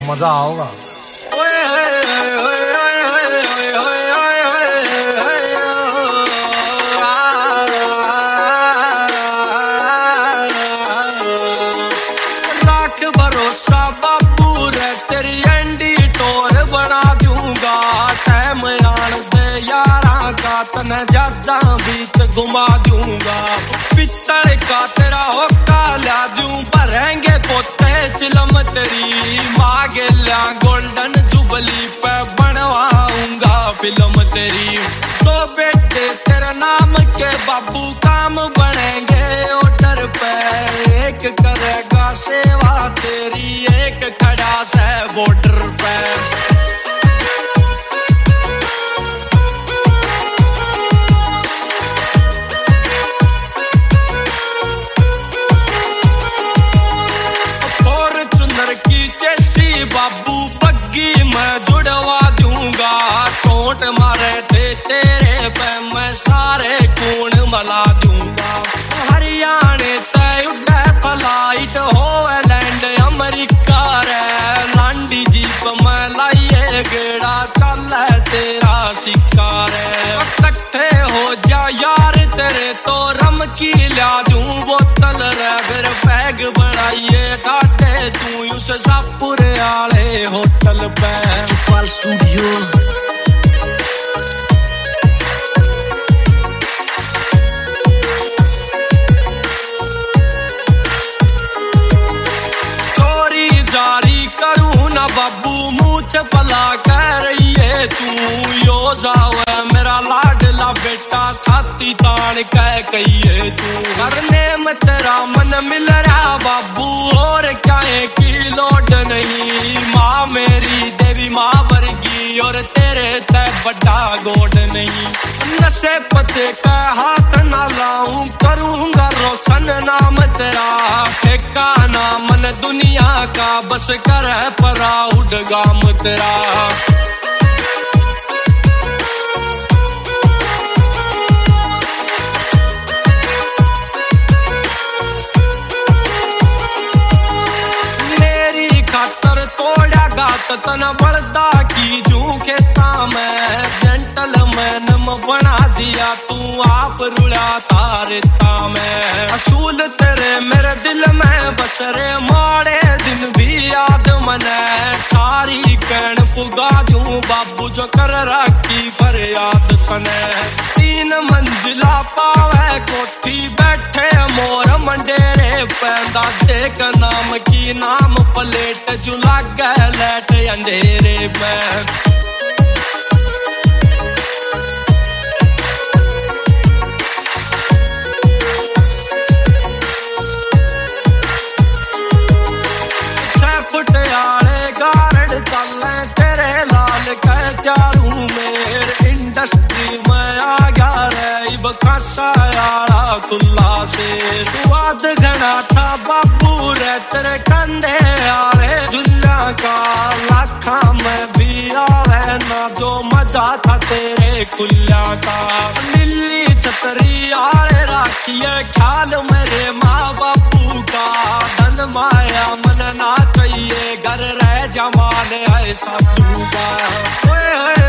मजा आओगा। लाख भरोसा बाबू रे तेरी एंडी टोर बना दूंगा। टाइम आन दे यारा का तने ज्यादा बीच घुमा दूंगा। पित्तल का तेरा होका ला दूं भरेंगे पोते चिलम तेरी मांगे ला गोल्डन जुबली पे बनवाऊंगा फिल्म तेरी। तो बेटे तेरे नाम के बाबू काम बनेंगे ऑर्डर पे। एक करेगा सेवा तेरी एक खड़ा से बॉर्डर पे। बाबू बग्गी मैं जुड़वा दूंगा। टोट मारे थे तेरे पे मैं सारे खून मला दूंगा। हरियाणे तय उड़े फ्लाइट होलैंड अमेरिका रे। लांडी जीप में लाइए गेड़ा चल तेरा सिक्का रे। इकट्ठे हो जा यार तेरे तो रम की ला दूं बोतल रे। फिर बैग बढ़ाइए घाटे तू उस सापुर आले होटल पे। चुपाल स्टूडियो चोरी जारी करूं ना बाबू मुझ भला कह रही है तू। यो जावे मेरा लाडला बेटा छाती तान कह कहिए तू। करने में तेरा मन मिल रहा बाबू और क्या की लोड नहीं। माँ मेरी देवी माँ वर्गी और तेरे ते बड़ा गोड नहीं। नशे पते का हाथ ना लाऊं करूंगा रोशन नाम तेरा। ठेका ना मन दुनिया का बस कर प्राउड गाम तेरा। तोड़ा गात तना बड़दा की जू खेता में। जेंटलमैन बना दिया तू आप रुला तारता में। असूल तेरे मेरे दिल में बसरे माड़े दिन भी याद मने। सारी कहन पुगा दूं बाबू जो कर रखी फरियाद तने। 3 मंजिला पावे कोठी बैठे मोर मंडेरे पे। दादे का नाम की नाम प्लेट जुला गैलेट अंधेरे में। फुटियाले गारड चले तेरे लाल कह चारू मेर। इंडस्ट्री में आ गया रे बकासा यारा खुला से। स्वाद घना था बाबू रे तेरे कंधे आले दुनिया का। लाखा में भी आवे ना जो मजा था तेरे कुल्ला का। नीली छतरी आले राखिए ख्याल मेरे माँ बापू का। धन माया मन ना चाहिए घर रह जमाने है साधु का।